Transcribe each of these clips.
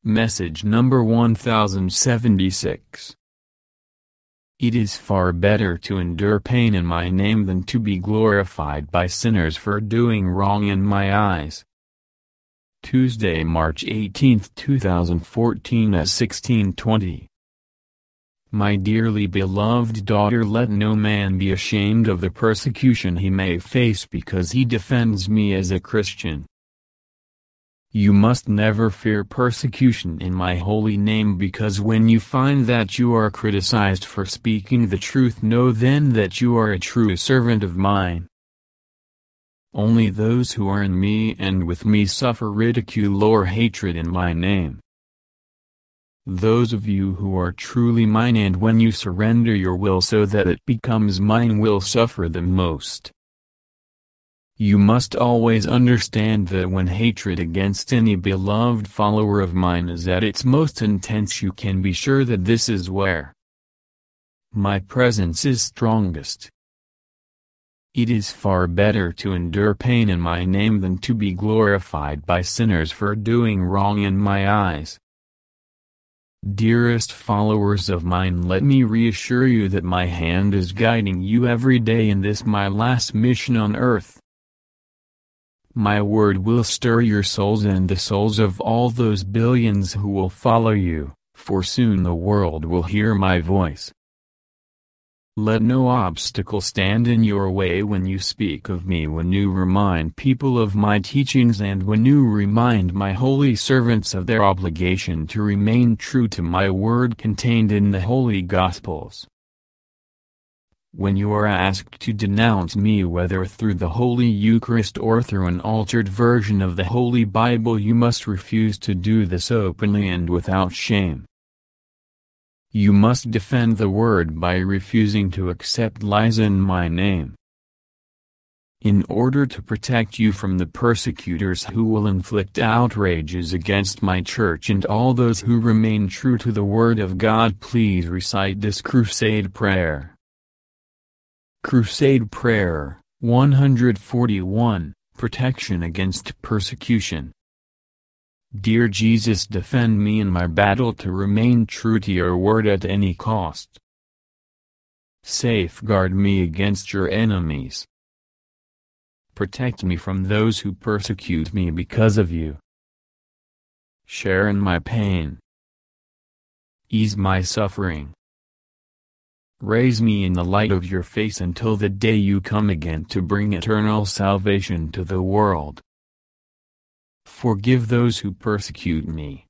Message number 1076. It is far better to endure pain in my name than to be glorified by sinners for doing wrong in my eyes. Tuesday, March 18, 2014 at 16:20. My dearly beloved daughter, let no man be ashamed of the persecution he may face because he defends me as a Christian. You must never fear persecution in my holy name, because when you find that you are criticized for speaking the truth, know then that you are a true servant of mine. Only those who are in me and with me suffer ridicule or hatred in my name. Those of you who are truly mine, and when you surrender your will so that it becomes mine, will suffer the most. You must always understand that when hatred against any beloved follower of mine is at its most intense, you can be sure that this is where my presence is strongest. It is far better to endure pain in my name than to be glorified by sinners for doing wrong in my eyes. Dearest followers of mine, let me reassure you that my hand is guiding you every day in this my last mission on earth. My word will stir your souls and the souls of all those billions who will follow you, for soon the world will hear my voice. Let no obstacle stand in your way when you speak of me, when you remind people of my teachings, and when you remind my holy servants of their obligation to remain true to my word contained in the Holy Gospels. When you are asked to denounce me, whether through the Holy Eucharist or through an altered version of the Holy Bible, you must refuse to do this openly and without shame. You must defend the word by refusing to accept lies in my name. In order to protect you from the persecutors who will inflict outrages against my church and all those who remain true to the Word of God, please recite this crusade prayer. Crusade Prayer, 141, Protection against Persecution. Dear Jesus, defend me in my battle to remain true to your word at any cost. Safeguard me against your enemies. Protect me from those who persecute me because of you. Share in my pain. Ease my suffering. Raise me in the light of your face until the day you come again to bring eternal salvation to the world. Forgive those who persecute me.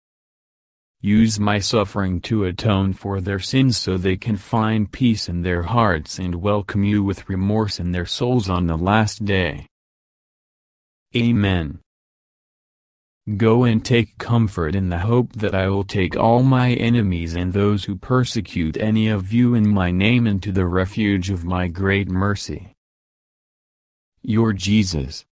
Use my suffering to atone for their sins so they can find peace in their hearts and welcome you with remorse in their souls on the last day. Amen. Go and take comfort in the hope that I will take all my enemies and those who persecute any of you in my name into the refuge of my great mercy. Your Jesus.